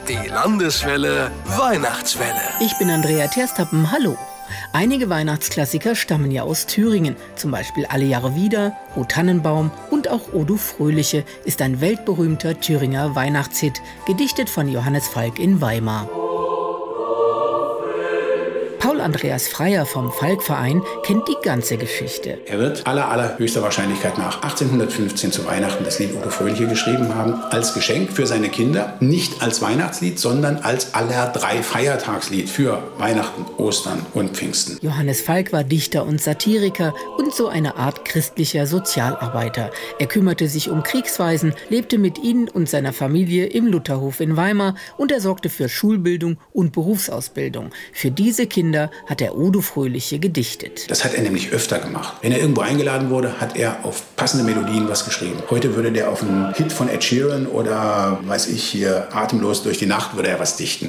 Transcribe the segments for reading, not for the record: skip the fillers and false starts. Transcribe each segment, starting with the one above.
Die Landeswelle Weihnachtswelle. Ich bin Andrea Terstappen, hallo. Einige Weihnachtsklassiker stammen ja aus Thüringen, zum Beispiel Alle Jahre wieder, O Tannenbaum und auch O du Fröhliche ist ein weltberühmter Thüringer Weihnachtshit, gedichtet von Johannes Falk in Weimar. Paul Andreas Freier vom Falk-Verein kennt die ganze Geschichte. Er wird allerhöchster Wahrscheinlichkeit nach 1815 zu Weihnachten das Lied O du Fröhliche geschrieben haben, als Geschenk für seine Kinder, nicht als Weihnachtslied, sondern als aller drei Feiertagslied für Weihnachten, Ostern und Pfingsten. Johannes Falk war Dichter und Satiriker und so eine Art christlicher Sozialarbeiter. Er kümmerte sich um Kriegswaisen, lebte mit ihnen und seiner Familie im Lutherhof in Weimar und er sorgte für Schulbildung und Berufsausbildung. Für diese Kinder hat er O du Fröhliche gedichtet. Das hat er nämlich öfter gemacht. Wenn er irgendwo eingeladen wurde, hat er auf passende Melodien was geschrieben. Heute würde der auf einen Hit von Ed Sheeran oder, weiß ich, hier Atemlos durch die Nacht, würde er was dichten.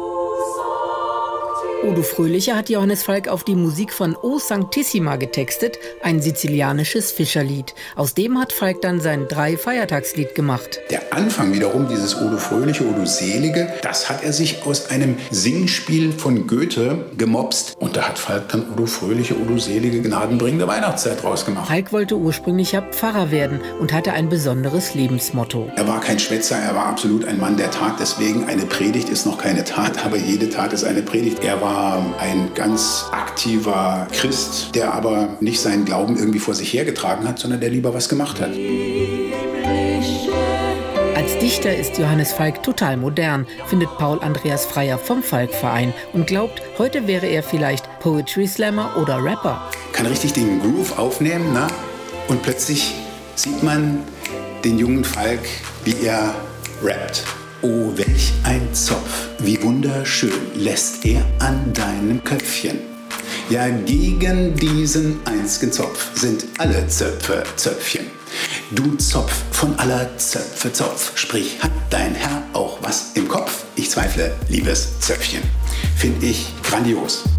O du Fröhliche hat Johannes Falk auf die Musik von O Sanctissima getextet, ein sizilianisches Fischerlied. Aus dem hat Falk dann sein Drei-Feiertagslied gemacht. Der Anfang wiederum, dieses O du Fröhliche, O du Selige, das hat er sich aus einem Singspiel von Goethe gemopst. Und da hat Falk dann O du Fröhliche, O du Selige, gnadenbringende Weihnachtszeit rausgemacht. Falk wollte ursprünglich ja Pfarrer werden und hatte ein besonderes Lebensmotto. Er war kein Schwätzer, er war absolut ein Mann der Tat. Deswegen, eine Predigt ist noch keine Tat, aber jede Tat ist eine Predigt. Er war ein ganz aktiver Christ, der aber nicht seinen Glauben irgendwie vor sich hergetragen hat, sondern der lieber was gemacht hat. Als Dichter ist Johannes Falk total modern, findet Paul Andreas Freier vom Falk-Verein und glaubt, heute wäre er vielleicht Poetry Slammer oder Rapper. Kann richtig den Groove aufnehmen, ne? Und plötzlich sieht man den jungen Falk, wie er rappt. Oh, welch ein Zopf, wie wunderschön lässt er an deinem Köpfchen. Ja, gegen diesen einzigen Zopf sind alle Zöpfe Zöpfchen. Du Zopf von aller Zöpfe Zopf, sprich, hat dein Herr auch was im Kopf? Ich zweifle, liebes Zöpfchen. Find ich grandios.